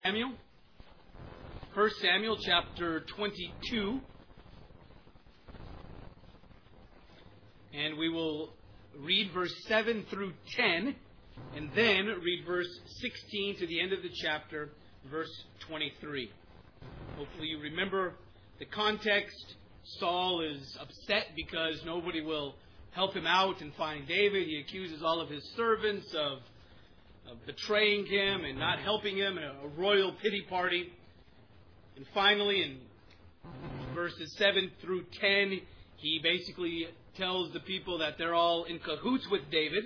Samuel, 1 Samuel chapter 22, and we will read verse 7 through 10, and then read verse 16 to the end of the chapter, verse 23. Hopefully you remember the context. Saul is upset because nobody will help him out and find David. He accuses all of his servants of betraying him and not helping him in a royal pity party. And finally, in verses 7 through 10, he basically tells the people that they're all in cahoots with David.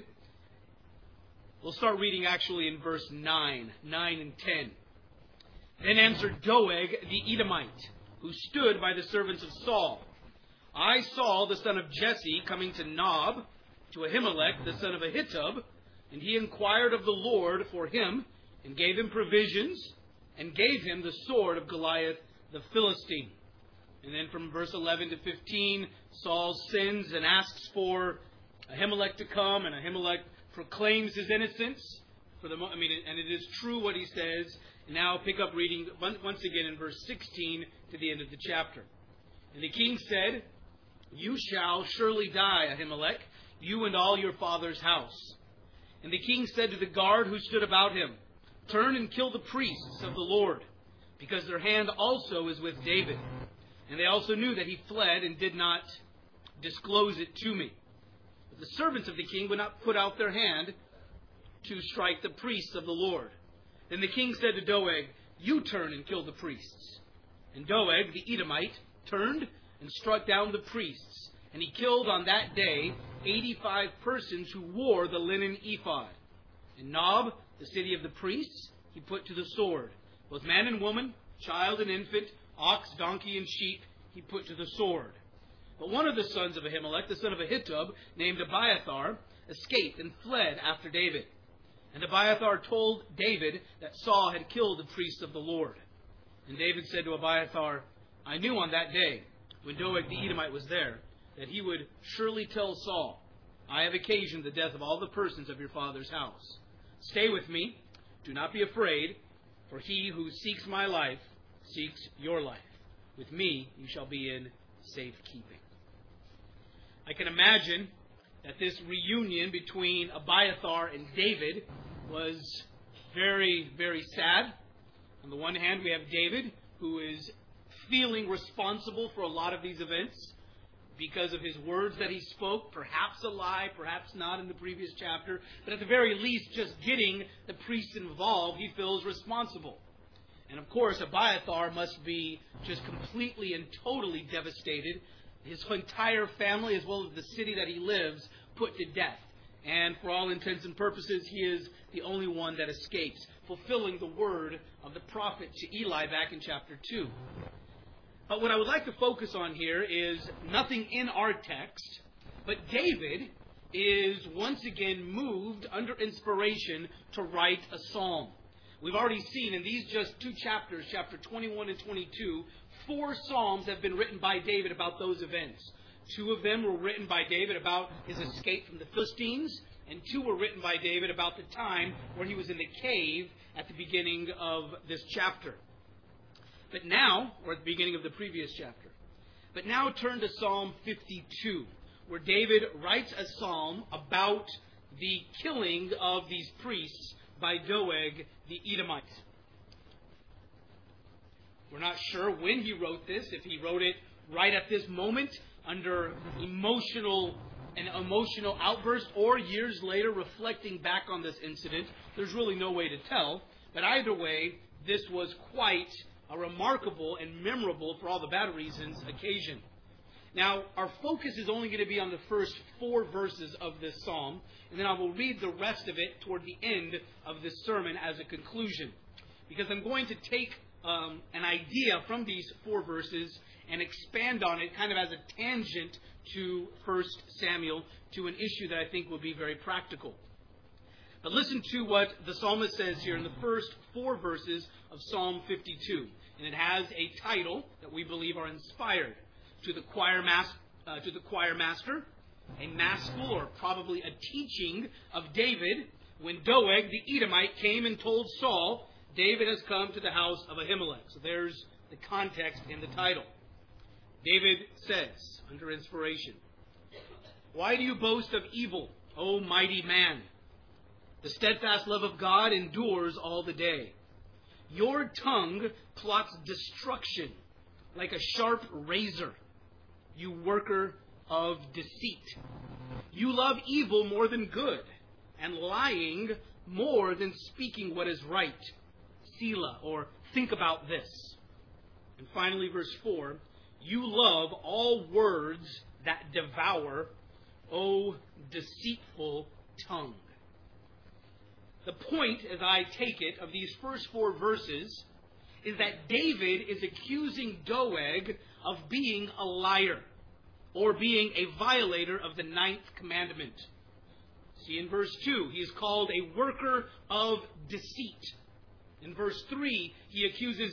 We'll start reading actually in verse 9 and 10. Then answered Doeg the Edomite, who stood by the servants of Saul, I saw the son of Jesse coming to Nob, to Ahimelech, the son of Ahitub, and he inquired of the Lord for him, and gave him provisions, and gave him the sword of Goliath the Philistine. And then from verse 11 to 15, Saul sins and asks for Ahimelech to come, and Ahimelech proclaims his innocence. And it is true what he says. And now pick up reading once again in verse 16 to the end of the chapter. And the king said, You shall surely die, Ahimelech, you and all your father's house. And the king said to the guard who stood about him, Turn and kill the priests of the Lord, because their hand also is with David. And they also knew that he fled and did not disclose it to me. But the servants of the king would not put out their hand to strike the priests of the Lord. Then the king said to Doeg, You turn and kill the priests. And Doeg, the Edomite, turned and struck down the priests. And he killed on that day 85 persons who wore the linen ephod. And Nob, the city of the priests, he put to the sword. Both man and woman, child and infant, ox, donkey, and sheep, he put to the sword. But one of the sons of Ahimelech, the son of Ahitub, named Abiathar, escaped and fled after David. And Abiathar told David that Saul had killed the priests of the Lord. And David said to Abiathar, I knew on that day, when Doeg the Edomite was there, that he would surely tell Saul, I have occasioned the death of all the persons of your father's house. Stay with me, do not be afraid, for he who seeks my life seeks your life. With me you shall be in safekeeping. I can imagine that this reunion between Abiathar and David was very, very sad. On the one hand, we have David, who is feeling responsible for a lot of these events because of his words that he spoke, perhaps a lie, perhaps not in the previous chapter, but at the very least, just getting the priests involved, he feels responsible. And of course, Abiathar must be just completely and totally devastated. His entire family, as well as the city that he lives, put to death. And for all intents and purposes, he is the only one that escapes, fulfilling the word of the prophet to Eli back in chapter 2. But what I would like to focus on here is nothing in our text, but David is once again moved under inspiration to write a psalm. We've already seen in these just two chapters, chapter 21 and 22, 4 psalms have been written by David about those events. 2 of them were written by David about his escape from the Philistines, and 2 were written by David about the time where he was in the cave at the beginning of this chapter. But now, or at the beginning of the previous chapter, but now turn to Psalm 52, where David writes a psalm about the killing of these priests by Doeg the Edomite. We're not sure when he wrote this, if he wrote it right at this moment under an emotional outburst, or years later reflecting back on this incident. There's really no way to tell. But either way, this was quite a remarkable and memorable, for all the bad reasons, occasion. Now, our focus is only going to be on the first 4 verses of this psalm, and then I will read the rest of it toward the end of this sermon as a conclusion. Because I'm going to take an idea from these 4 verses and expand on it kind of as a tangent to 1 Samuel, to an issue that I think will be very practical. But listen to what the psalmist says here in the first 4 verses of Psalm 52. And it has a title that we believe are inspired. To the choir master, a maskil, or probably a teaching of David, when Doeg the Edomite came and told Saul, David has come to the house of Ahimelech. So there's the context in the title. David says, under inspiration, "Why do you boast of evil, O mighty man? The steadfast love of God endures all the day. Your tongue plots destruction like a sharp razor, you worker of deceit. You love evil more than good, and lying more than speaking what is right. Selah," or think about this. And finally, verse 4, "You love all words that devour, O deceitful tongue." The point, as I take it, of these first 4 verses is that David is accusing Doeg of being a liar, or being a violator of the 9th commandment. See, in verse 2, he is called a worker of deceit. In verse 3, he accuses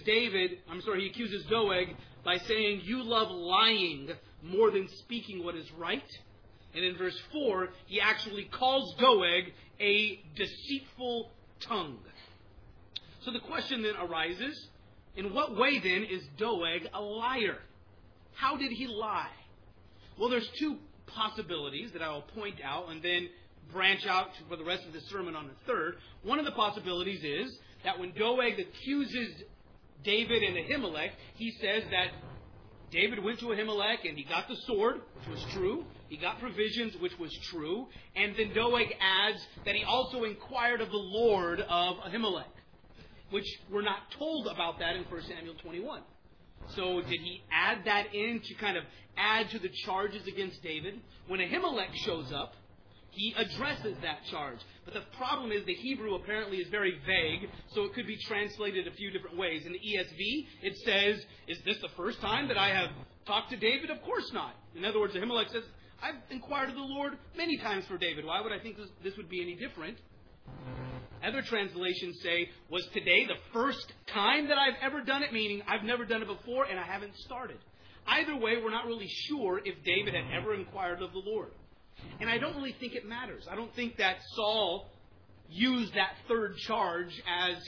Doeg by saying, "You love lying more than speaking what is right." And in verse 4, he actually calls Doeg a deceitful tongue. So the question then arises, in what way then is Doeg a liar? How did he lie? Well, there's 2 possibilities that I will point out and then branch out for the rest of the sermon on the third. One of the possibilities is that when Doeg accuses David and Ahimelech, he says that David went to Ahimelech and he got the sword, which was true. He got provisions, which was true. And then Doeg adds that he also inquired of the Lord of Ahimelech, which we're not told about that in 1 Samuel 21. So did he add that in to kind of add to the charges against David? When Ahimelech shows up, he addresses that charge. But the problem is the Hebrew apparently is very vague, so it could be translated a few different ways. In the ESV, it says, "Is this the first time that I have talked to David?" Of course not. In other words, Ahimelech says, "I've inquired of the Lord many times for David. Why would I think this would be any different?" Other translations say, "Was today the first time that I've ever done it?" Meaning, I've never done it before and I haven't started. Either way, we're not really sure if David had ever inquired of the Lord. And I don't really think it matters. I don't think that Saul used that third charge as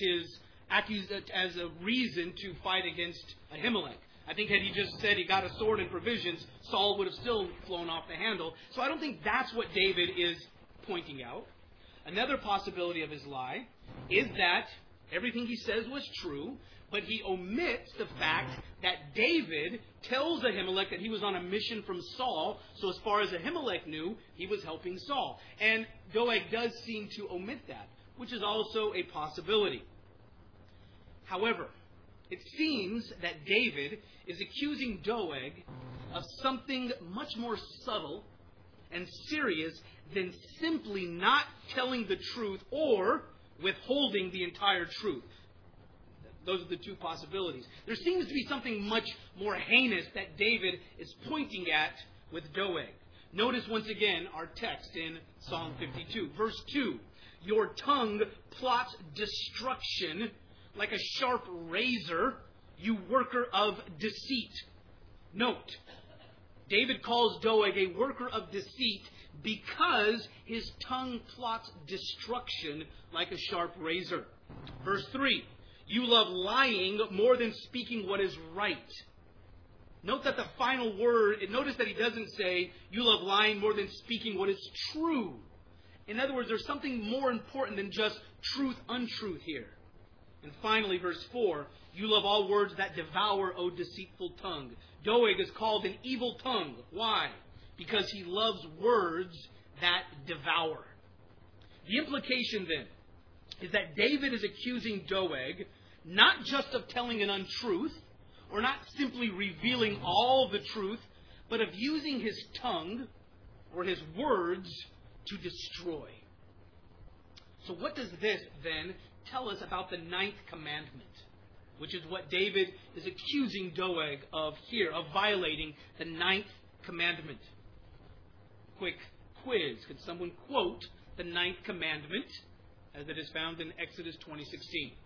a reason to fight against Ahimelech. I think had he just said he got a sword and provisions, Saul would have still flown off the handle. So I don't think that's what David is pointing out. Another possibility of his lie is that everything he says was true, but he omits the fact that David tells Ahimelech that he was on a mission from Saul, so as far as Ahimelech knew, he was helping Saul. And Doeg does seem to omit that, which is also a possibility. However, it seems that David is accusing Doeg of something much more subtle and serious than simply not telling the truth or withholding the entire truth. Those are the 2 possibilities. There seems to be something much more heinous that David is pointing at with Doeg. Notice once again our text in Psalm 52. Verse 2, "Your tongue plots destruction like a sharp razor, you worker of deceit." Note, David calls Doeg a worker of deceit because his tongue plots destruction like a sharp razor. Verse 3, "You love lying more than speaking what is right." Note that the final word, notice that he doesn't say, "You love lying more than speaking what is true." In other words, there's something more important than just truth, untruth here. And finally, verse 4, "You love all words that devour, O deceitful tongue." Doeg is called an evil tongue. Why? Because he loves words that devour. The implication then is that David is accusing Doeg not just of telling an untruth, or not simply revealing all the truth, but of using his tongue, or his words, to destroy. So what does this then tell us about the 9th commandment, which is what David is accusing Doeg of here, of violating the 9th commandment? Quick quiz. Could someone quote the 9th commandment as it is found in Exodus 20:16?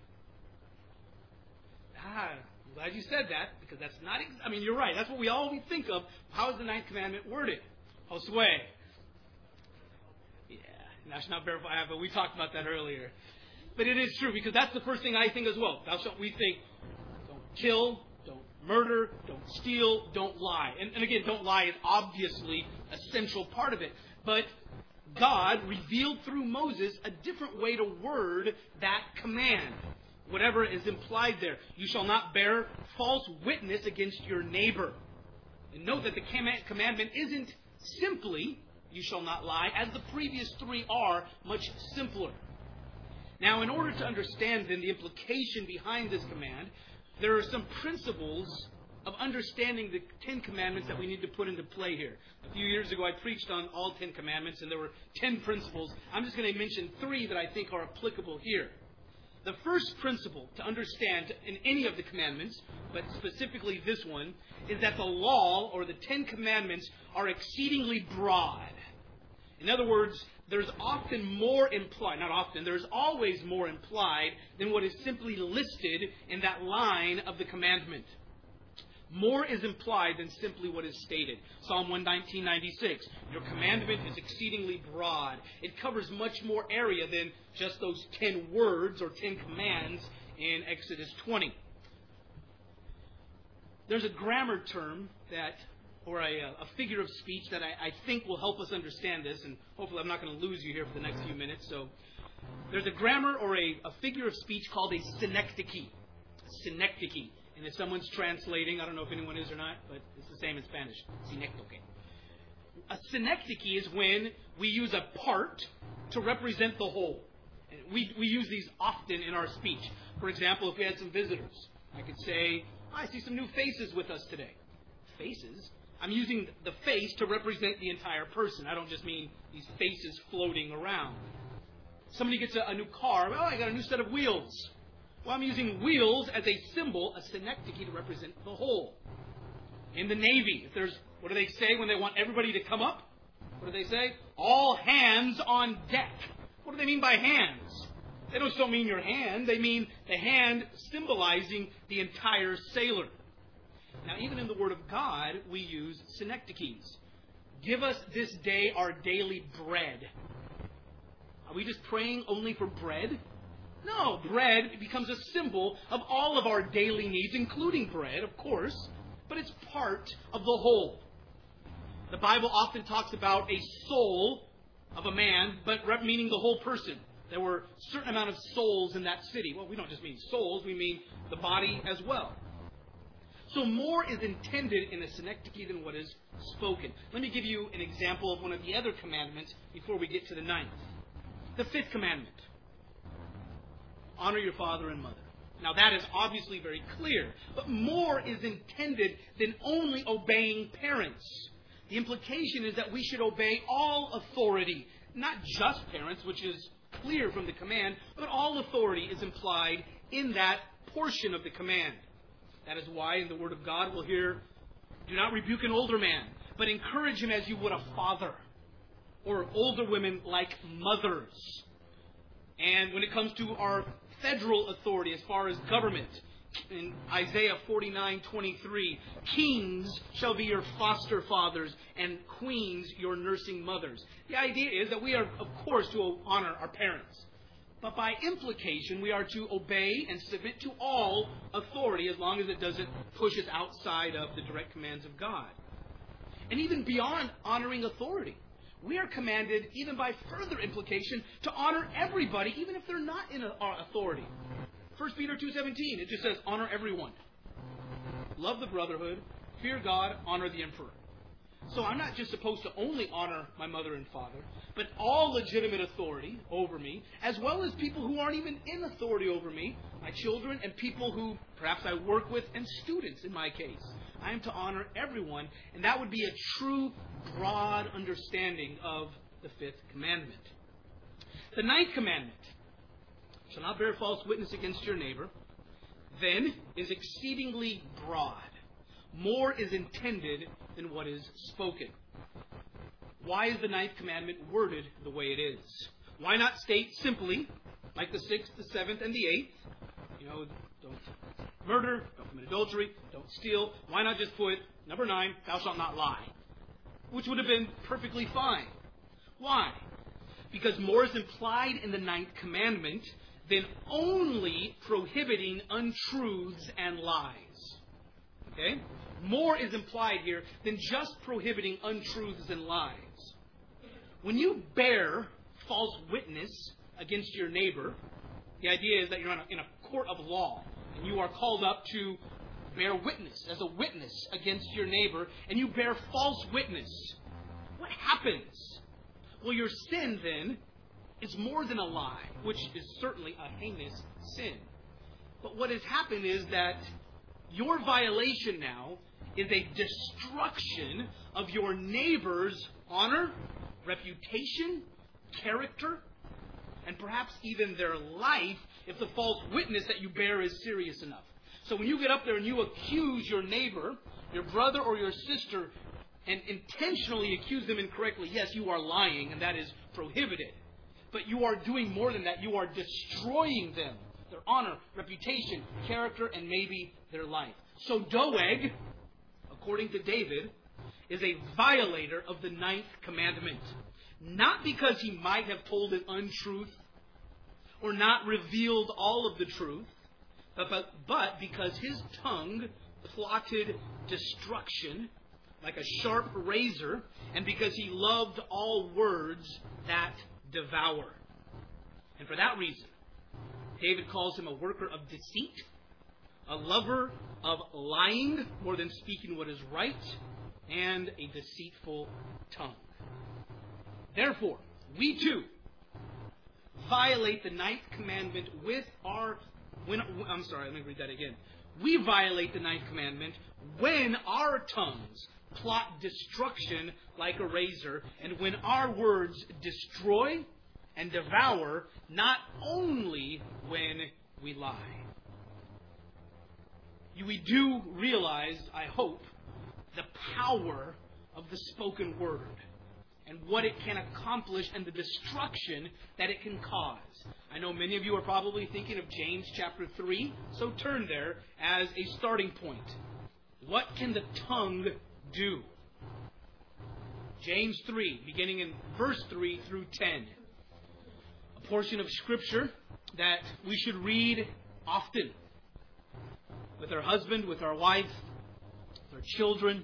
I'm glad you said that, because that's not... you're right. That's what we always think of. How is the 9th commandment worded? Josue. Yeah, I should not verify, but we talked about that earlier. But it is true, because that's the first thing I think as well. We think, don't kill, don't murder, don't steal, don't lie. And again, don't lie is obviously a central part of it. But God revealed through Moses a different way to word that command. Whatever is implied there. You shall not bear false witness against your neighbor. And note that the commandment isn't simply, you shall not lie, as the previous three are, much simpler. Now, in order to understand then the implication behind this command, there are some principles of understanding the Ten Commandments that we need to put into play here. A few years ago, I preached on all 10 Commandments, and there were 10 principles. I'm just going to mention 3 that I think are applicable here. The first principle to understand in any of the commandments, but specifically this one, is that the law, or the 10 Commandments, are exceedingly broad. In other words, there's often more implied, not often, there's always more implied than what is simply listed in that line of the commandment. More is implied than simply what is stated. Psalm 119:96. Your commandment is exceedingly broad. It covers much more area than just those 10 words or 10 commands in Exodus 20. There's a grammar term or a figure of speech that I think will help us understand this, and hopefully I'm not going to lose you here for the next few minutes. So there's a grammar or a figure of speech called a synecdoche. Synecdoche. And if someone's translating, I don't know if anyone is or not, but it's the same in Spanish. Synecdoche. A synecdoche is when we use a part to represent the whole. We use these often in our speech. For example, if we had some visitors, I could say, I see some new faces with us today. Faces? I'm using the face to represent the entire person. I don't just mean these faces floating around. Somebody gets a new car. Oh, I got a new set of wheels. Well, I'm using wheels as a symbol, a synecdoche, to represent the whole. In the Navy, what do they say when they want everybody to come up? What do they say? All hands on deck. What do they mean by hands? They don't mean your hand. They mean the hand symbolizing the entire sailor. Now, even in the Word of God, we use synecdoches. Give us this day our daily bread. Are we just praying only for bread? No, bread becomes a symbol of all of our daily needs, including bread, of course, but it's part of the whole. The Bible often talks about a soul of a man, but meaning the whole person. There were a certain amount of souls in that city. Well, we don't just mean souls, we mean the body as well. So more is intended in a synecdoche than what is spoken. Let me give you an example of one of the other commandments before we get to the 9th. The 5th commandment. Honor your father and mother. Now that is obviously very clear, but more is intended than only obeying parents. The implication is that we should obey all authority, not just parents, which is clear from the command, but all authority is implied in that portion of the command. That is why in the Word of God we'll hear, do not rebuke an older man, but encourage him as you would a father, or older women like mothers. And when it comes to our federal authority as far as government, in Isaiah 49:23, kings shall be your foster fathers and queens your nursing mothers. The idea is that we are, of course, to honor our parents. But by implication, we are to obey and submit to all authority as long as it doesn't push us outside of the direct commands of God. And even beyond honoring authority, we are commanded, even by further implication, to honor everybody, even if they're not in our authority. 1 Peter 2:17, it just says, honor everyone. Love the brotherhood, fear God, honor the emperor. So I'm not just supposed to only honor my mother and father, but all legitimate authority over me, as well as people who aren't even in authority over me, my children and people who perhaps I work with, and students in my case. I am to honor everyone, and that would be a true, broad understanding of the 5th commandment. The 9th commandment, shall not bear false witness against your neighbor, then is exceedingly broad. More is intended than what is spoken. Why is the 9th commandment worded the way it is? Why not state simply, like the 6th, the 7th, and the 8th, don't murder, don't commit adultery, don't steal. Why not just put, number 9, thou shalt not lie? Which would have been perfectly fine. Why? Because more is implied in the 9th commandment than only prohibiting untruths and lies. Okay? More is implied here than just prohibiting untruths and lies. When you bear false witness against your neighbor, the idea is that you're in a court of law, and you are called up to bear witness as a witness against your neighbor, and you bear false witness. What happens? Well, your sin then is more than a lie, which is certainly a heinous sin. But what has happened is that your violation now is a destruction of your neighbor's honor, reputation, character, and perhaps even their life if the false witness that you bear is serious enough. So when you get up there and you accuse your neighbor, your brother or your sister, and intentionally accuse them incorrectly, yes, you are lying, and that is prohibited. But you are doing more than that. You are destroying them, their honor, reputation, character, and maybe their life. So Doeg, according to David, is a violator of the 9th commandment. Not because he might have told an untruth or not revealed all of the truth, but because his tongue plotted destruction like a sharp razor, and because he loved all words that devour. And for that reason, David calls him a worker of deceit, a lover of lying more than speaking what is right, and a deceitful tongue. Therefore, we too violate the 9th commandment with our... let me read that again. We violate the 9th commandment when our tongues plot destruction like a razor, and when our words destroy and devour, not only when we lie. We do realize, I hope, the power of the spoken word and what it can accomplish and the destruction that it can cause. I know many of you are probably thinking of James chapter 3, so turn there as a starting point. What can the tongue do? James 3, beginning in verse 3 through 10. A portion of Scripture that we should read often. With our husband, with our wife, with our children.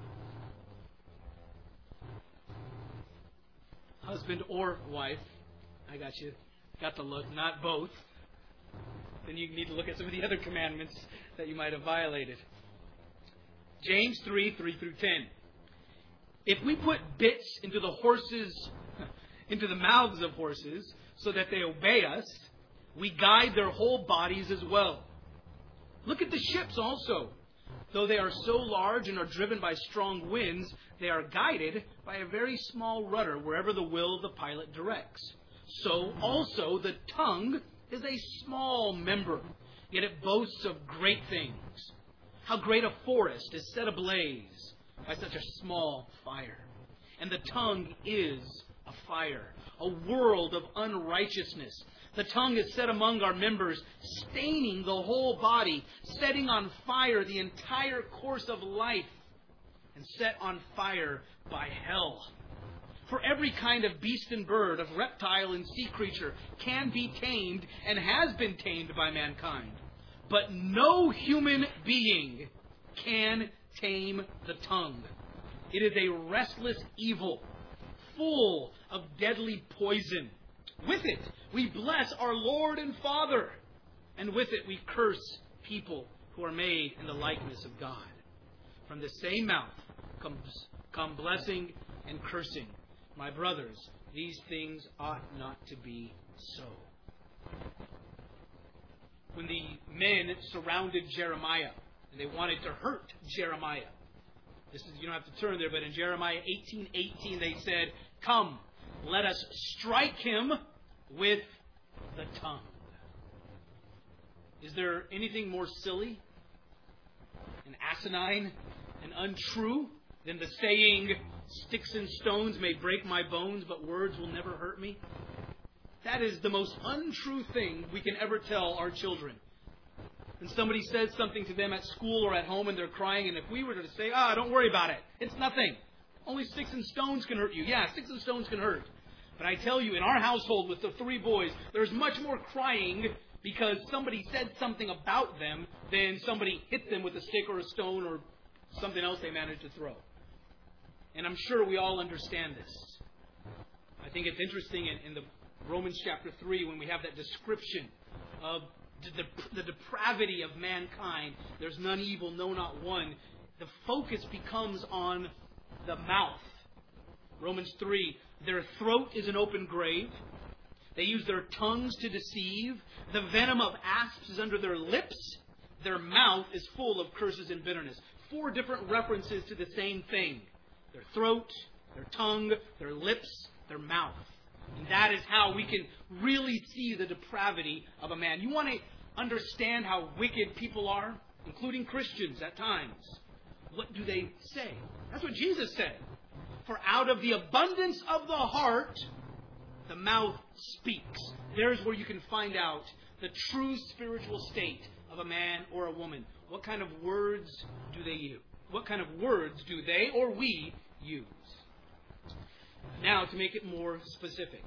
Husband or wife. I got you. Got the look. Not both. Then you need to look at some of the other commandments that you might have violated. James 3, 3 through 10. If we put bits into the mouths of horses so that they obey us, we guide their whole bodies as well. Look at the ships also. Though they are so large and are driven by strong winds, they are guided by a very small rudder wherever the will of the pilot directs. So also the tongue is a small member, yet it boasts of great things. How great a forest is set ablaze by such a small fire. And the tongue is a fire, a world of unrighteousness. The tongue is set among our members, staining the whole body, setting on fire the entire course of life, and set on fire by hell. For every kind of beast and bird, of reptile and sea creature can be tamed and has been tamed by mankind. But no human being can tame the tongue. It is a restless evil, full of deadly poison. With it, we bless our Lord and Father, and with it we curse people who are made in the likeness of God. From the same mouth come blessing and cursing. My brothers, these things ought not to be so. When the men surrounded Jeremiah, and they wanted to hurt Jeremiah, you don't have to turn there, but in Jeremiah 18:18 they said, "Come, let us strike him with the tongue." Is there anything more silly and asinine and untrue than the saying, "Sticks and stones may break my bones, but words will never hurt me"? That is the most untrue thing we can ever tell our children. And somebody says something to them at school or at home and they're crying, and if we were to say, don't worry about it, it's nothing. Only sticks and stones can hurt you. Yeah, sticks and stones can hurt. But I tell you, in our household with the 3 boys, there's much more crying because somebody said something about them than somebody hit them with a stick or a stone or something else they managed to throw. And I'm sure we all understand this. I think it's interesting in the Romans chapter 3 when we have that description of the depravity of mankind. There's none evil, no, not one. The focus becomes on the mouth. Romans 3, their throat is an open grave. They use their tongues to deceive. The venom of asps is under their lips. Their mouth is full of curses and bitterness. 4 different references to the same thing. Their throat, their tongue, their lips, their mouth. And that is how we can really see the depravity of a man. You want to understand how wicked people are, including Christians at times. What do they say? That's what Jesus said. For out of the abundance of the heart, the mouth speaks. There's where you can find out the true spiritual state of a man or a woman. What kind of words do they use? What kind of words do they or we use? Now, to make it more specific.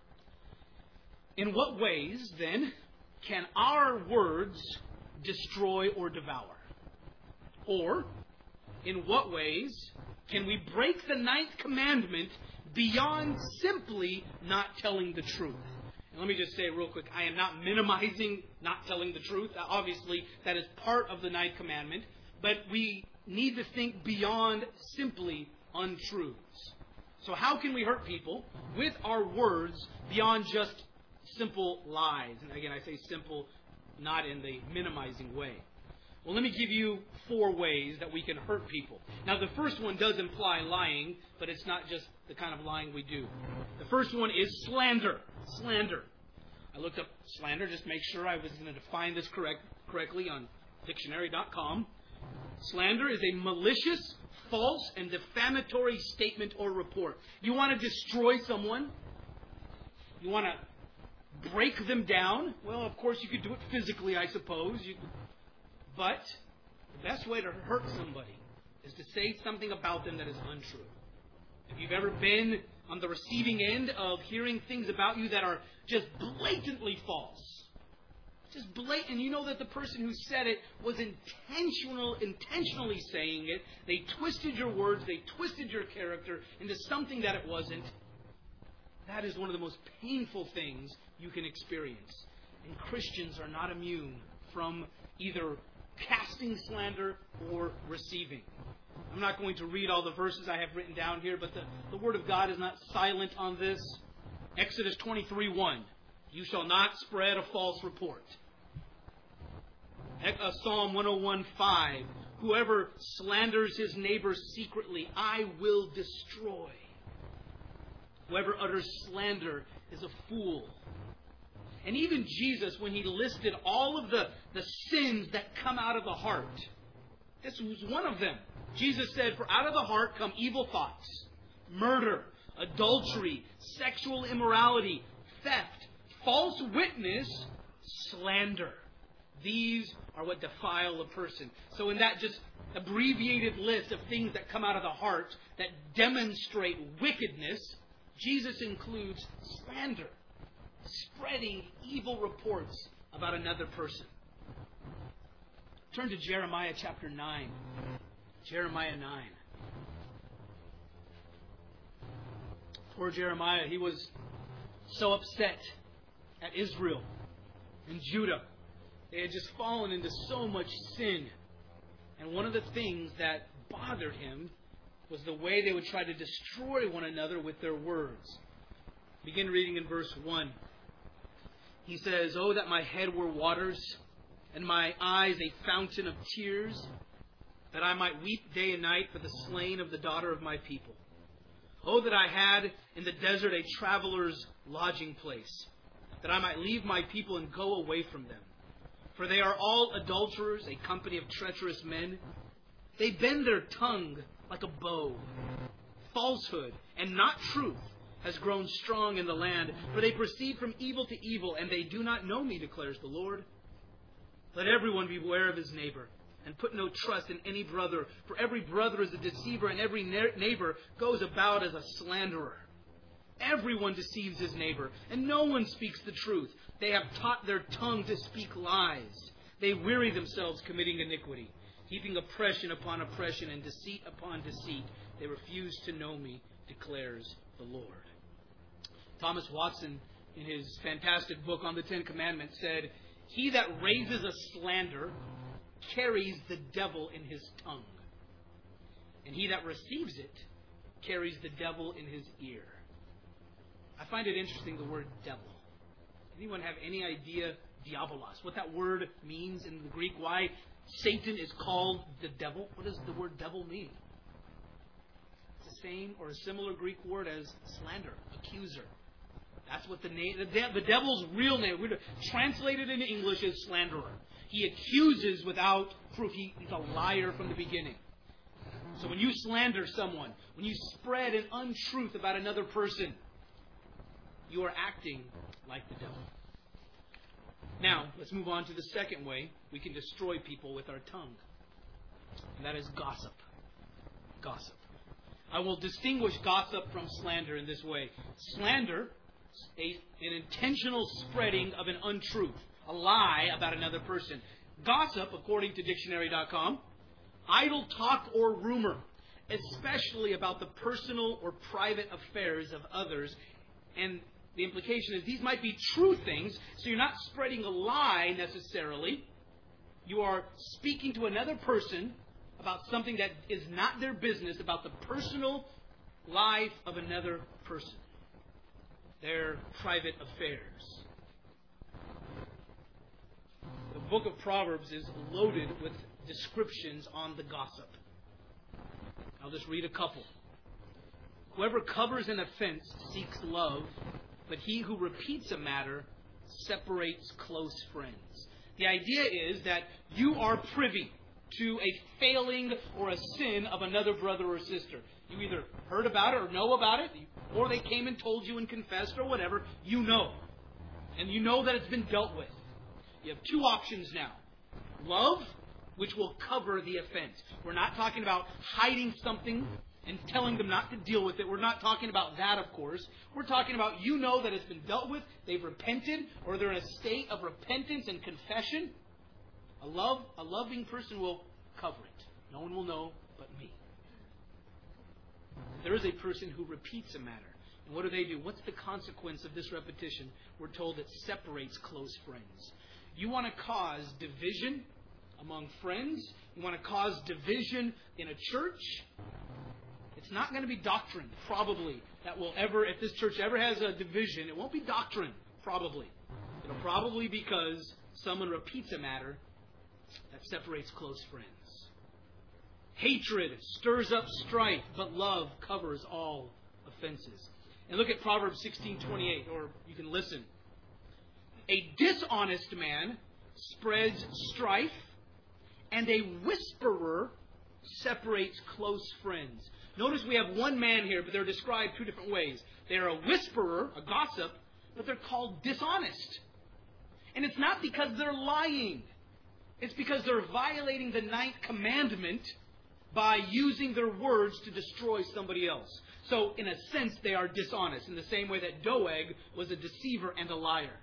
In what ways, then, can our words destroy or devour? Or, in what ways can we break the 9th commandment beyond simply not telling the truth? And let me just say real quick, I am not minimizing not telling the truth. Obviously, that is part of the 9th commandment. But we need to think beyond simply untruths. So how can we hurt people with our words beyond just simple lies? And again, I say simple, not in the minimizing way. Well, let me give you 4 ways that we can hurt people. Now, the first one does imply lying, but it's not just the kind of lying we do. The first one is slander. Slander. I looked up slander just to make sure I was going to define this correctly on dictionary.com. Slander is a malicious, false, and defamatory statement or report. You want to destroy someone? You want to break them down? Well, of course, you could do it physically, I suppose. But the best way to hurt somebody is to say something about them that is untrue. If you've ever been on the receiving end of hearing things about you that are just blatantly false, just blatant, you know that the person who said it was intentionally saying it. They twisted your words, they twisted your character into something that it wasn't. That is one of the most painful things you can experience. And Christians are not immune from either casting slander or receiving. I'm not going to read all the verses I have written down here, but the Word of God is not silent on this. Exodus 23:1. You shall not spread a false report. Psalm 101:5. Whoever slanders his neighbor secretly, I will destroy. Whoever utters slander is a fool. And even Jesus, when he listed all of the sins that come out of the heart, this was one of them. Jesus said, for out of the heart come evil thoughts, murder, adultery, sexual immorality, theft, false witness, slander. These are what defile a person. So in that just abbreviated list of things that come out of the heart that demonstrate wickedness, Jesus includes slander, spreading evil reports about another person. Turn to Jeremiah chapter 9. Jeremiah 9. Poor Jeremiah, he was so upset at Israel and Judah. They had just fallen into so much sin. And one of the things that bothered him was the way they would try to destroy one another with their words. Begin reading in verse 1. He says, oh, that my head were waters, and my eyes a fountain of tears, that I might weep day and night for the slain of the daughter of my people. Oh, that I had in the desert a traveler's lodging place, that I might leave my people and go away from them. For they are all adulterers, a company of treacherous men. They bend their tongue like a bow. Falsehood and not truth has grown strong in the land, for they proceed from evil to evil, and they do not know me, declares the Lord. Let everyone beware of his neighbor, and put no trust in any brother, for every brother is a deceiver, and every neighbor goes about as a slanderer. Everyone deceives his neighbor, and no one speaks the truth. They have taught their tongue to speak lies. They weary themselves committing iniquity, heaping oppression upon oppression and deceit upon deceit. They refuse to know me, declares the Lord. Thomas Watson, in his fantastic book on the Ten Commandments, said, "He that raises a slander carries the devil in his tongue, and he that receives it carries the devil in his ear." I find it interesting, the word devil. Anyone have any idea, diabolos, what that word means in the Greek? Why Satan is called the devil? What does the word devil mean? It's the same or a similar Greek word as slander, accuser. That's what the name, the devil's real name, we translate it into English as slanderer. He accuses without proof. He's a liar from the beginning. So when you slander someone, when you spread an untruth about another person, you are acting like the devil. Now, let's move on to the second way we can destroy people with our tongue. And that is gossip. Gossip. I will distinguish gossip from slander in this way. Slander, an intentional spreading of an untruth, a lie about another person. Gossip, according to dictionary.com, idle talk or rumor, especially about the personal or private affairs of others. And the implication is these might be true things, so you're not spreading a lie necessarily. You are speaking to another person about something that is not their business, about the personal life of another person, their private affairs. The book of Proverbs is loaded with descriptions on the gossip. I'll just read a couple. Whoever covers an offense seeks love, but he who repeats a matter separates close friends. The idea is that you are privy to a failing or a sin of another brother or sister. You either heard about it or know about it, or they came and told you and confessed or whatever. You know. And you know that it's been dealt with. You have two options now. Love, which will cover the offense. We're not talking about hiding something and telling them not to deal with it. We're not talking about that, of course. We're talking about you know that it's been dealt with, they've repented, or they're in a state of repentance and confession. A loving person will cover it. No one will know but me. There is a person who repeats a matter. And what do? What's the consequence of this repetition? We're told it separates close friends. You want to cause division among friends? You want to cause division in a church? It's not going to be doctrine, probably, that will ever, if this church ever has a division, it won't be doctrine, probably. It'll probably be because someone repeats a matter that separates close friends. Hatred stirs up strife, but love covers all offenses. And look at Proverbs 16:28, or you can listen. A dishonest man spreads strife, and a whisperer separates close friends. Notice we have one man here, but they're described two different ways. They're a whisperer, a gossip, but they're called dishonest. And it's not because they're lying. It's because they're violating the 9th commandment by using their words to destroy somebody else. So, in a sense, they are dishonest, in the same way that Doeg was a deceiver and a liar.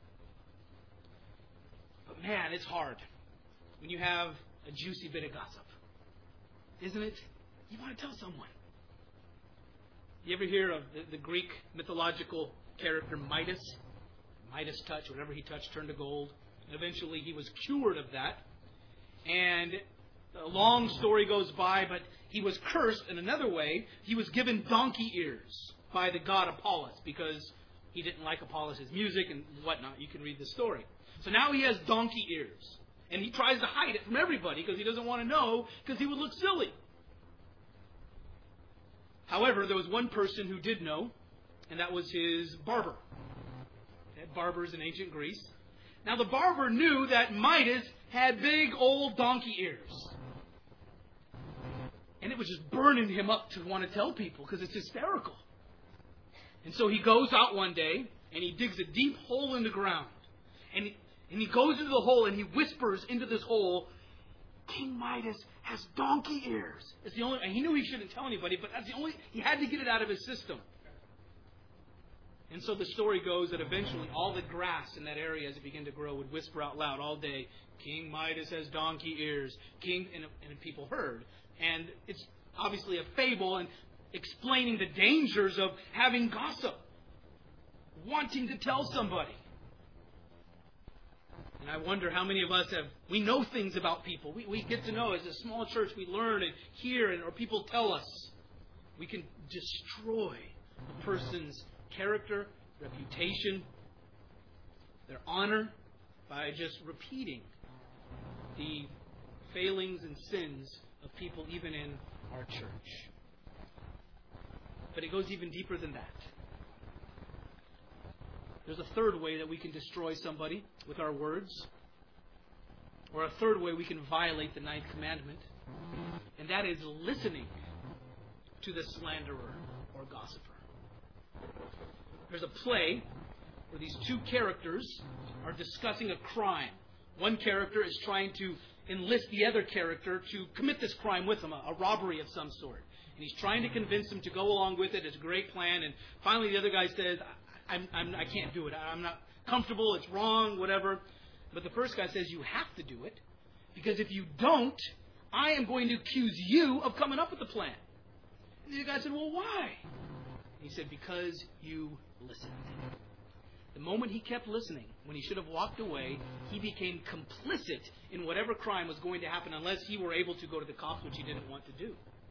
But man, it's hard when you have a juicy bit of gossip. Isn't it? You want to tell someone. You ever hear of the Greek mythological character Midas? Midas touched, whatever he touched turned to gold. And eventually he was cured of that. And a long story goes by, but he was cursed in another way. He was given donkey ears by the god Apollos because he didn't like Apollos' music and whatnot. You can read the story. So now he has donkey ears. And he tries to hide it from everybody because he doesn't want to know because he would look silly. However, there was one person who did know, and that was his barber. They had barbers in ancient Greece. Now the barber knew that Midas had big old donkey ears. And it was just burning him up to want to tell people because it's hysterical. And so he goes out one day and he digs a deep hole in the ground. And he goes into the hole and he whispers into this hole, King Midas has donkey ears. It's the only, and he knew he shouldn't tell anybody, but that's the only, he had to get it out of his system. And so the story goes that eventually all the grass in that area, as it began to grow, would whisper out loud all day, "King Midas has donkey ears." And people heard. And it's obviously a fable and explaining the dangers of having gossip, wanting to tell somebody. And I wonder how many of us we know things about people. We get to know, as a small church, we learn and hear, or people tell us. We can destroy a person's character, reputation, their honor, by just repeating the failings and sins of people even in our church. But it goes even deeper than that. There's a third way that we can destroy somebody with our words, or a third way we can violate the 9th commandment, and that is listening to the slanderer or gossiper. There's a play where these two characters are discussing a crime. One character is trying to enlist the other character to commit this crime with him, a robbery of some sort. And he's trying to convince him to go along with it. It's a great plan. And finally the other guy says, I can't do it. I'm not comfortable. It's wrong, whatever. But the first guy says, you have to do it, because if you don't, I am going to accuse you of coming up with the plan. And the other guy said, well, why? He said, because you listened. The moment he kept listening, when he should have walked away, he became complicit in whatever crime was going to happen, unless he were able to go to the cops, which he didn't want to do.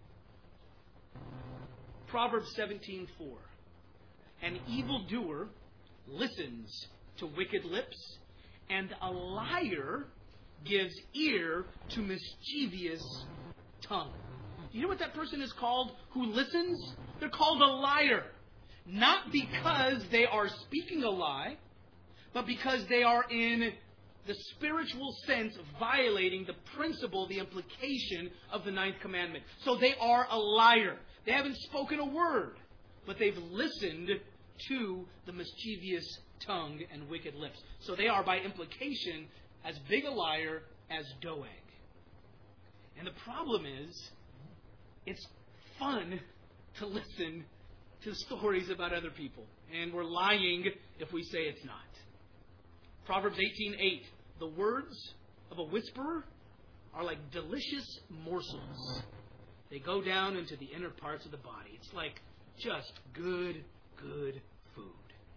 Proverbs 17:4. An evildoer listens to wicked lips, and a liar gives ear to mischievous tongue. Do you know what that person is called who listens? They're called a liar. Not because they are speaking a lie, but because they are in the spiritual sense violating the principle, the implication of the 9th commandment. So they are a liar. They haven't spoken a word, but they've listened to the mischievous tongue and wicked lips. So they are, by implication, as big a liar as Doeg. And the problem is, it's fun to listen to stories about other people. And we're lying if we say it's not. Proverbs 18:8. The words of a whisperer are like delicious morsels. They go down into the inner parts of the body. It's like just good food.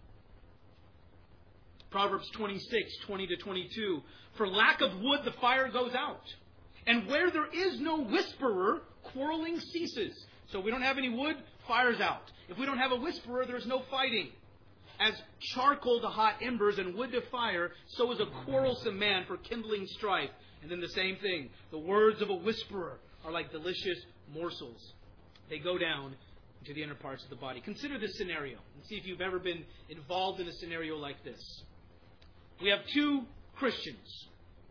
Proverbs 26:20-22. For lack of wood, the fire goes out. And where there is no whisperer, quarreling ceases. So we don't have any wood, fire's out. If we don't have a whisperer, there's no fighting. As charcoal to hot embers and wood to fire, so is a quarrelsome man for kindling strife. And then the same thing. The words of a whisperer are like delicious morsels. They go down into the inner parts of the body. Consider this scenario and see if you've ever been involved in a scenario like this. We have two Christians.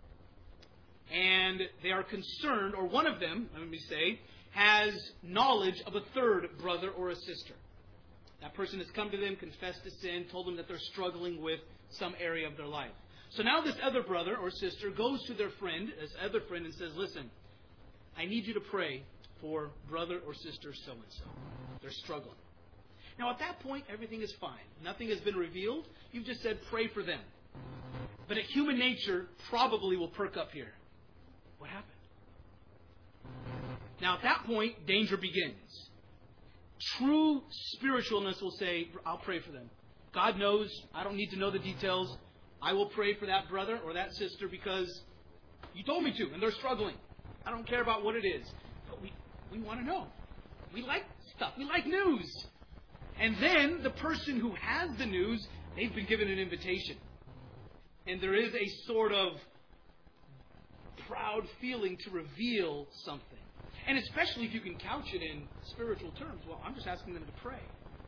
And they are concerned, or one of them, let me say, has knowledge of a third brother or a sister. That person has come to them, confessed to sin, told them that they're struggling with some area of their life. So now this other brother or sister goes to their friend, this other friend, and says, listen, I need you to pray for brother or sister so-and-so. They're struggling. Now at that point, everything is fine. Nothing has been revealed. You've just said pray for them. But human nature probably will perk up here. What happened? Now at that point, danger begins. True spiritualness will say, I'll pray for them. God knows. I don't need to know the details. I will pray for that brother or that sister because you told me to, and they're struggling. I don't care about what it is. But we want to know. We like stuff. We like news. And then the person who has the news, they've been given an invitation. And there is a sort of proud feeling to reveal something. And especially if you can couch it in spiritual terms. Well, I'm just asking them to pray.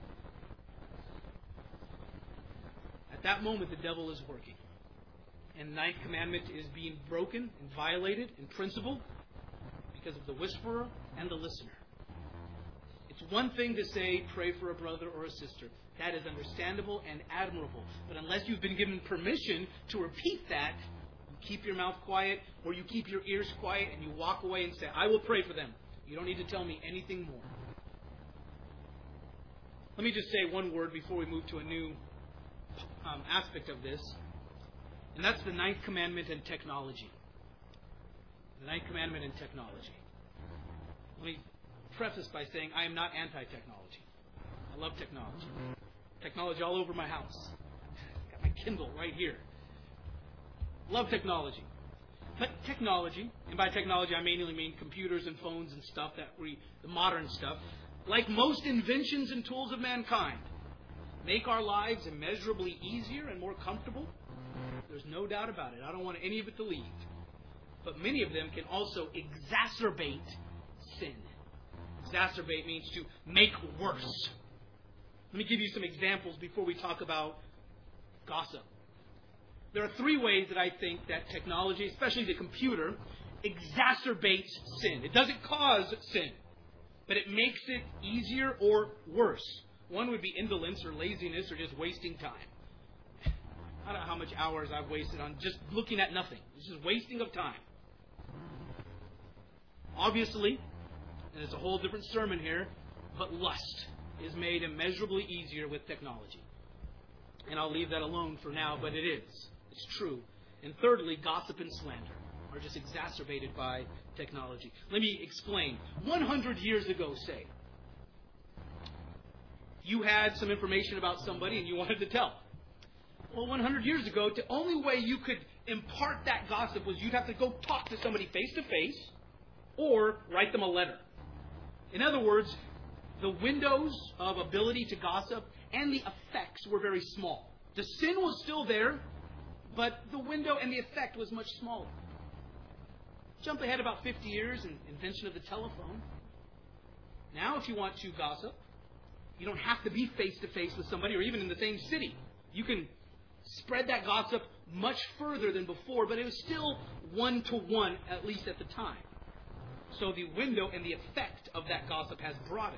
At that moment, the devil is working. And the 9th commandment is being broken and violated in principle because of the whisperer and the listener. It's one thing to say, pray for a brother or a sister. That is understandable and admirable. But unless you've been given permission to repeat that, keep your mouth quiet, or you keep your ears quiet and you walk away and say, I will pray for them. You don't need to tell me anything more. Let me just say one word before we move to a new aspect of this, and that's the ninth commandment and technology. The ninth commandment and technology. Let me preface by saying I am not anti-technology. I love technology. Technology all over my house. Got my Kindle right here. Love technology. But technology, and by technology I mainly mean computers and phones and stuff, the modern stuff, like most inventions and tools of mankind, make our lives immeasurably easier and more comfortable. There's no doubt about it. I don't want any of it to leave. But many of them can also exacerbate sin. Exacerbate means to make worse. Let me give you some examples before we talk about gossip. There are three ways that I think that technology, especially the computer, exacerbates sin. It doesn't cause sin, but it makes it easier or worse. One would be indolence or laziness or just wasting time. I don't know how much hours I've wasted on just looking at nothing. It's just wasting of time. Obviously, and it's a whole different sermon here, but lust is made immeasurably easier with technology. And I'll leave that alone for now, but it is. It's true. And thirdly, gossip and slander are just exacerbated by technology. Let me explain. 100 years ago, say, you had some information about somebody and you wanted to tell. Well, 100 years ago, the only way you could impart that gossip was you'd have to go talk to somebody face to face or write them a letter. In other words, the windows of ability to gossip and the effects were very small. The sin was still there, but the window and the effect was much smaller. Jump ahead about 50 years and invention of the telephone. Now, if you want to gossip, you don't have to be face to face with somebody or even in the same city. You can spread that gossip much further than before, but it was still one-to-one, at least at the time. So the window and the effect of that gossip has broadened.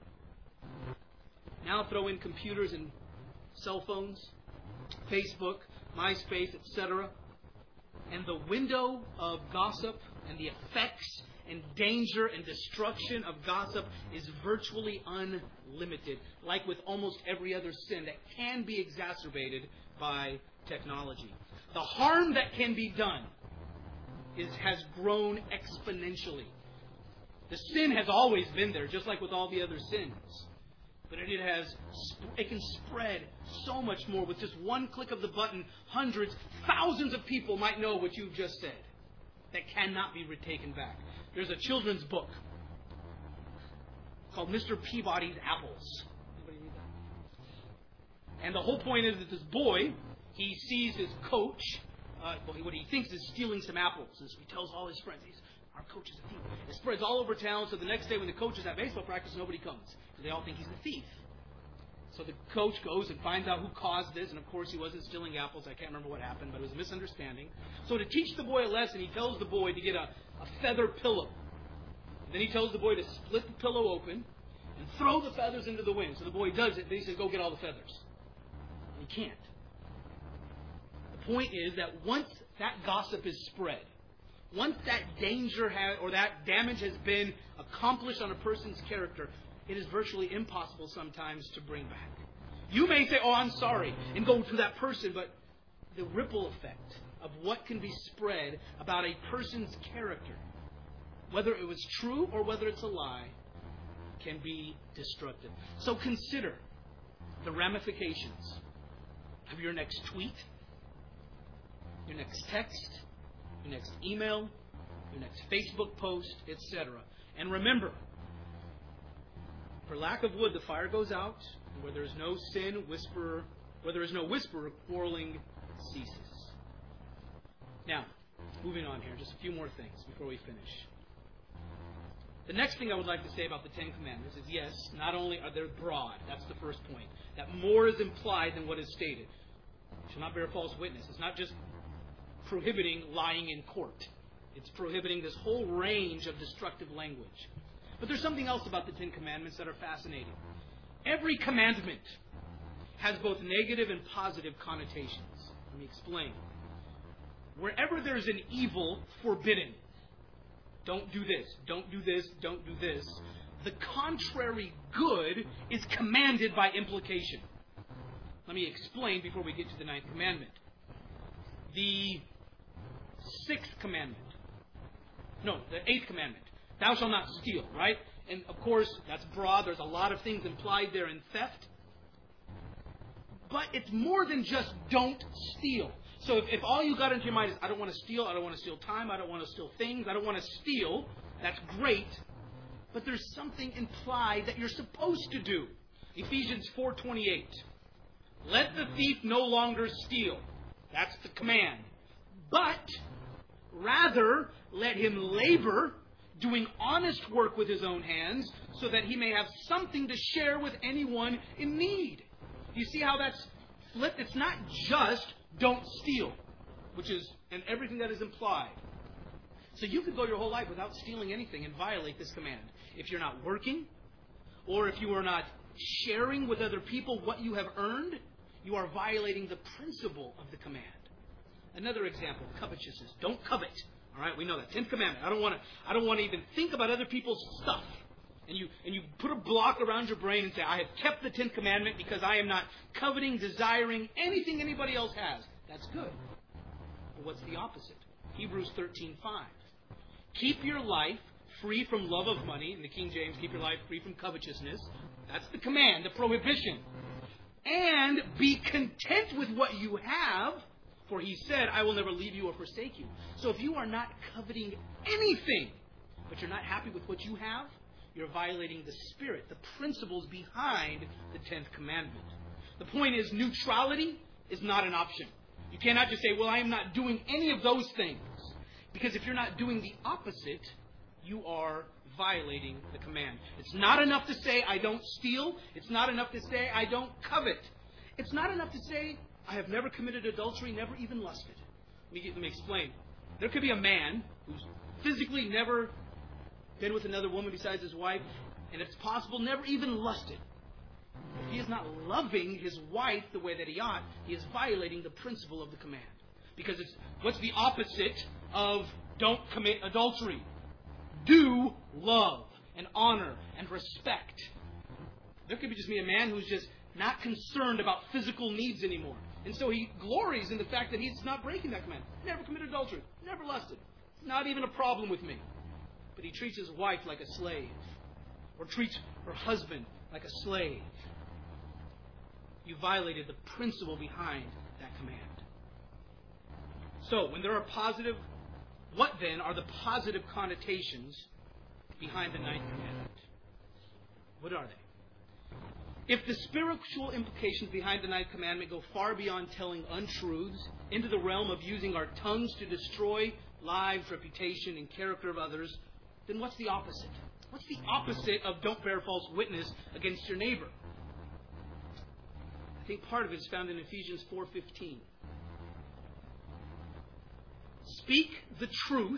Now throw in computers and cell phones, Facebook, MySpace, etc. And the window of gossip and the effects and danger and destruction of gossip is virtually unlimited, like with almost every other sin that can be exacerbated by technology. The harm that can be done has grown exponentially. The sin has always been there, just like with all the other sins. But it can spread so much more. With just one click of the button, hundreds, thousands of people might know what you've just said. That cannot be retaken back. There's a children's book called Mr. Peabody's Apples. Anybody read that? And the whole point is that this boy, he sees his coach, what he thinks is stealing some apples. And so he tells all his friends, our coach is a thief. It spreads all over town, so the next day when the coach is at baseball practice, nobody comes. Because they all think he's a thief. So the coach goes and finds out who caused this, and of course he wasn't stealing apples. I can't remember what happened, but it was a misunderstanding. So to teach the boy a lesson, he tells the boy to get a feather pillow. And then he tells the boy to split the pillow open and throw the feathers into the wind. So the boy does it, then he says, go get all the feathers. And he can't. The point is that once that gossip is spread, once that danger or that damage has been accomplished on a person's character, it is virtually impossible sometimes to bring back. You may say, I'm sorry, and go to that person, but the ripple effect of what can be spread about a person's character, whether it was true or whether it's a lie, can be destructive. So consider the ramifications of your next tweet, your next text, your next email, your next Facebook post, etc. And remember, for lack of wood, the fire goes out, and where there is no whisperer, quarreling ceases. Now, moving on here, just a few more things before we finish. The next thing I would like to say about the Ten Commandments is, yes, not only are they broad, that's the first point, that more is implied than what is stated. You shall not bear false witness. It's not just prohibiting lying in court. It's prohibiting this whole range of destructive language. But there's something else about the Ten Commandments that are fascinating. Every commandment has both negative and positive connotations. Let me explain. Wherever there's an evil forbidden, don't do this, don't do this, don't do this, the contrary good is commanded by implication. Let me explain before we get to the 9th commandment. The 6th commandment. No, the 8th commandment. Thou shalt not steal, right? And of course, that's broad. There's a lot of things implied there in theft. But it's more than just don't steal. So if all you got into your mind is, I don't want to steal, I don't want to steal time, I don't want to steal things, I don't want to steal, that's great. But there's something implied that you're supposed to do. Ephesians 4:28. Let the thief no longer steal. That's the command. But rather, let him labor, doing honest work with his own hands, so that he may have something to share with anyone in need. You see how that's flipped? It's not just don't steal, which is, and everything that is implied. So you could go your whole life without stealing anything and violate this command. If you're not working, or if you are not sharing with other people what you have earned, you are violating the principle of the command. Another example, covetousness. Don't covet. All right, we know that. 10th commandment. I don't want to even think about other people's stuff. And you put a block around your brain and say, I have kept the 10th commandment because I am not coveting, desiring anything anybody else has. That's good. But what's the opposite? Hebrews 13:5. Keep your life free from love of money. In the King James, keep your life free from covetousness. That's the command, the prohibition. And be content with what you have, for he said, I will never leave you or forsake you. So if you are not coveting anything, but you're not happy with what you have, you're violating the spirit, the principles behind the 10th commandment. The point is, neutrality is not an option. You cannot just say, well, I am not doing any of those things. Because if you're not doing the opposite, you are violating the command. It's not enough to say, I don't steal. It's not enough to say, I don't covet. It's not enough to say, I have never committed adultery, never even lusted. Let me explain. There could be a man who's physically never been with another woman besides his wife, and if it's possible, never even lusted. If he is not loving his wife the way that he ought, he is violating the principle of the command. Because what's the opposite of don't commit adultery? Do love and honor and respect. There could be just be a man who's just not concerned about physical needs anymore. And so he glories in the fact that he's not breaking that command. Never committed adultery. Never lusted. Not even a problem with me. But he treats his wife like a slave. Or treats her husband like a slave. You violated the principle behind that command. So, when there are positive, what then are the positive connotations behind the 9th commandment? What are they? If the spiritual implications behind the 9th commandment go far beyond telling untruths into the realm of using our tongues to destroy lives, reputation, and character of others, then what's the opposite? What's the opposite of don't bear false witness against your neighbor? I think part of it is found in Ephesians 4:15. Speak the truth.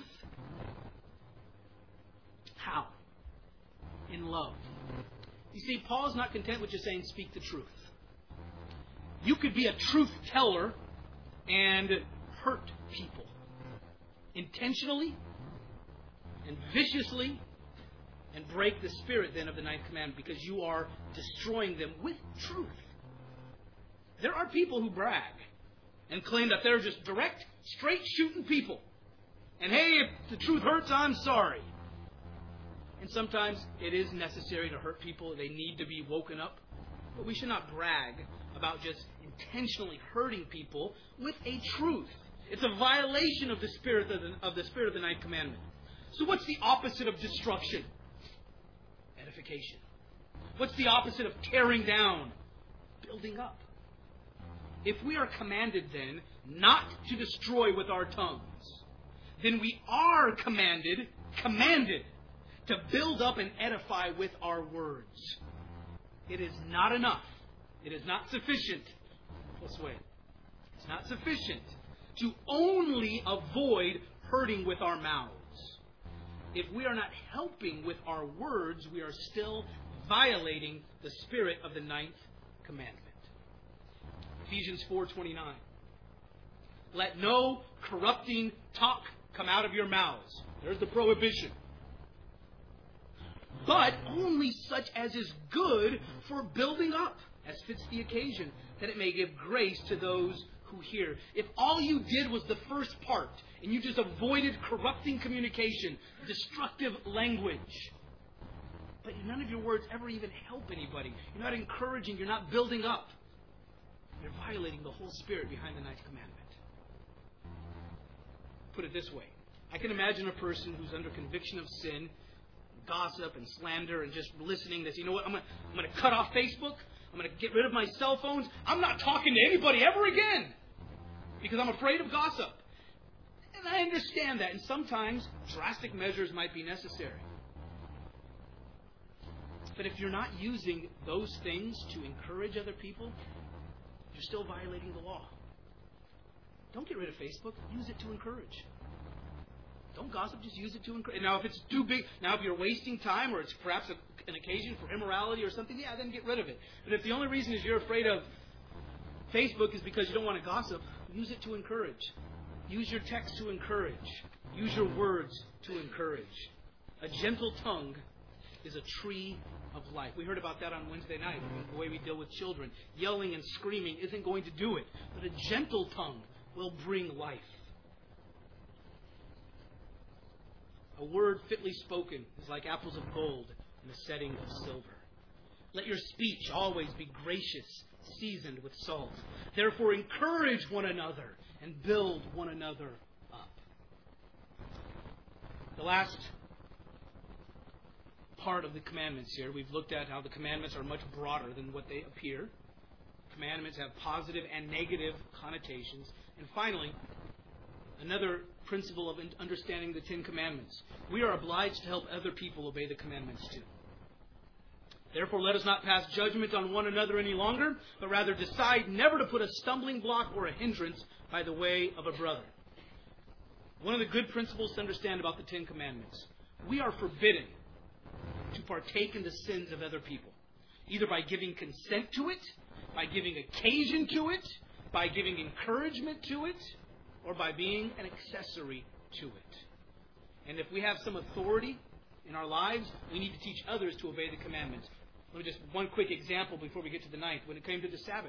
How? In love. You see, Paul's not content with just saying speak the truth. You could be a truth teller and hurt people. Intentionally and viciously, and break the spirit then of the 9th commandment because you are destroying them with truth. There are people who brag and claim that they're just direct, straight shooting people. And hey, if the truth hurts, I'm sorry. And sometimes it is necessary to hurt people. They need to be woken up. But we should not brag about just intentionally hurting people with a truth. It's a violation of the spirit of the 9th commandment. So what's the opposite of destruction? Edification. What's the opposite of tearing down? Building up. If we are commanded then not to destroy with our tongues, then we are commanded to build up and edify with our words. It is not enough. It is not sufficient. This way. It's not sufficient to only avoid hurting with our mouths. If we are not helping with our words, we are still violating the spirit of the 9th commandment. Ephesians 4:29. Let no corrupting talk come out of your mouths. There's the prohibition. but only such as is good for building up, as fits the occasion, that it may give grace to those who hear. If all you did was the first part, and you just avoided corrupting communication, destructive language, but none of your words ever even help anybody, you're not encouraging, you're not building up, you're violating the whole spirit behind the ninth commandment. Put it this way. I can imagine a person who's under conviction of sin, gossip and slander, and just listening to this. You know what? I'm going to cut off Facebook. I'm going to get rid of my cell phones. I'm not talking to anybody ever again because I'm afraid of gossip. And I understand that. And sometimes drastic measures might be necessary. But if you're not using those things to encourage other people, you're still violating the law. Don't get rid of Facebook. Use it to encourage. Don't gossip. Just use it to encourage. Now, if it's too big, now if you're wasting time or it's perhaps an occasion for immorality or something, yeah, then get rid of it. But if the only reason is you're afraid of Facebook is because you don't want to gossip, use it to encourage. Use your text to encourage. Use your words to encourage. A gentle tongue is a tree of life. We heard about that on Wednesday night, the way we deal with children. Yelling and screaming isn't going to do it, but a gentle tongue will bring life. A word fitly spoken is like apples of gold in the setting of silver. Let your speech always be gracious, seasoned with salt. Therefore encourage one another and build one another up. The last part of the commandments here, we've looked at how the commandments are much broader than what they appear. Commandments have positive and negative connotations. And finally, another principle of understanding the Ten Commandments. We are obliged to help other people obey the commandments too. Therefore, let us not pass judgment on one another any longer, but rather decide never to put a stumbling block or a hindrance by the way of a brother. One of the good principles to understand about the Ten Commandments. We are forbidden to partake in the sins of other people, either by giving consent to it, by giving occasion to it, by giving encouragement to it, or by being an accessory to it. And if we have some authority in our lives, we need to teach others to obey the commandments. Let me just one quick example before we get to the ninth. When it came to the Sabbath,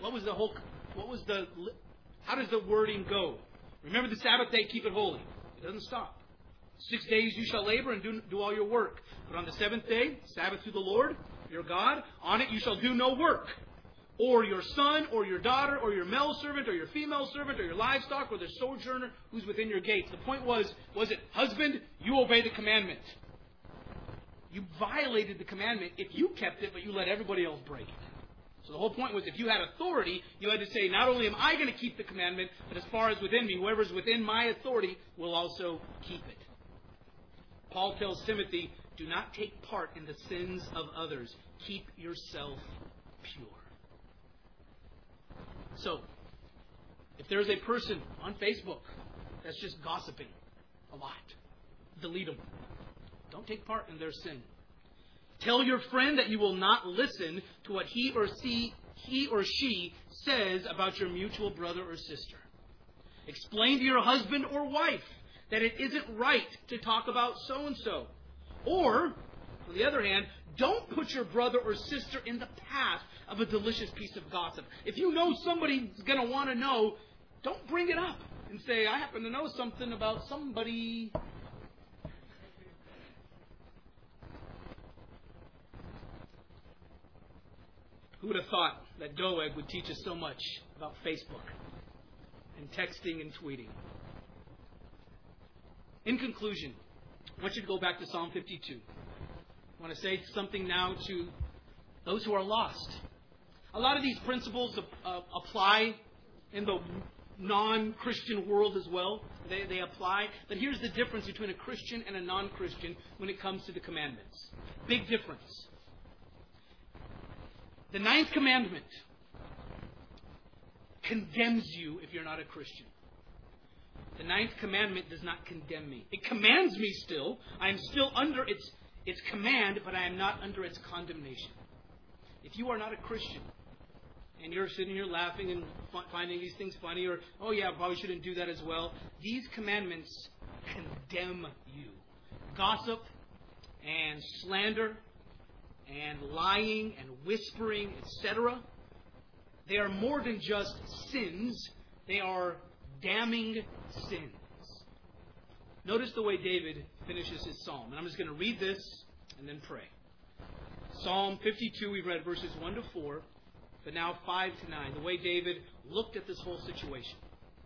how does the wording go? Remember the Sabbath day, keep it holy. It doesn't stop. 6 days you shall labor and do all your work. But on the seventh day, Sabbath to the Lord, your God, on it you shall do no work. Or your son, or your daughter, or your male servant, or your female servant, or your livestock, or the sojourner who's within your gates. The point was it, husband, you obey the commandment. You violated the commandment if you kept it, but you let everybody else break it. So the whole point was if you had authority, you had to say, not only am I going to keep the commandment, but as far as within me, whoever's within my authority will also keep it. Paul tells Timothy, do not take part in the sins of others. Keep yourself pure. So, if there's a person on Facebook that's just gossiping a lot, delete them. Don't take part in their sin. Tell your friend that you will not listen to what he or she says about your mutual brother or sister. Explain to your husband or wife that it isn't right to talk about so-and-so. Or, on the other hand, don't put your brother or sister in the path of a delicious piece of gossip. If you know somebody's going to want to know, don't bring it up and say, I happen to know something about somebody. Who would have thought that Doeg would teach us so much about Facebook and texting and tweeting? In conclusion, I want you to go back to Psalm 52. I want to say something now to those who are lost. A lot of these principles apply in the non-Christian world as well. They apply. But here's the difference between a Christian and a non-Christian when it comes to the commandments. Big difference. The ninth commandment condemns you if you're not a Christian. The ninth commandment does not condemn me. It commands me still. I am still under its command, but I am not under its condemnation. If you are not a Christian, and you're sitting here laughing and finding these things funny, or, oh yeah, probably shouldn't do that as well, these commandments condemn you. Gossip and slander and lying and whispering, etc. They are more than just sins. They are damning sins. Notice the way David finishes his psalm. And I'm just going to read this and then pray. Psalm 52, we read verses 1 to 4, but now 5 to 9. The way David looked at this whole situation.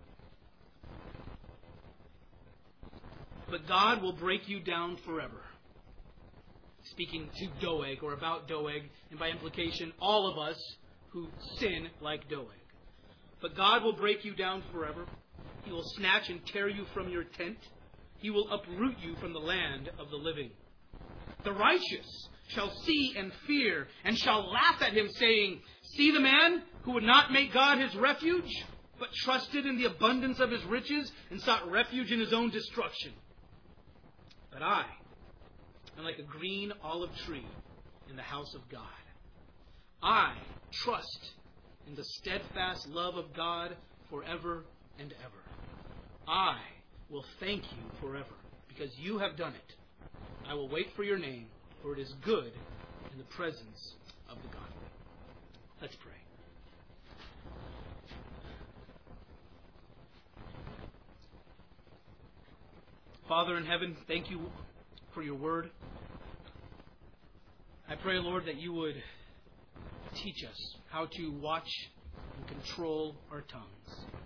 But God will break you down forever. Speaking to Doeg, or about Doeg, and by implication, all of us who sin like Doeg. But God will break you down forever. He will snatch and tear you from your tent. He will uproot you from the land of the living. The righteous shall see and fear, and shall laugh at him, saying, See the man who would not make God his refuge, but trusted in the abundance of his riches, and sought refuge in his own destruction. But I am like a green olive tree in the house of God. I trust in the steadfast love of God forever and ever. I will thank you forever, because you have done it. I will wait for your name, for it is good in the presence of the godly. Let's pray. Father in heaven, thank you for your word. I pray, Lord, that you would teach us how to watch and control our tongues.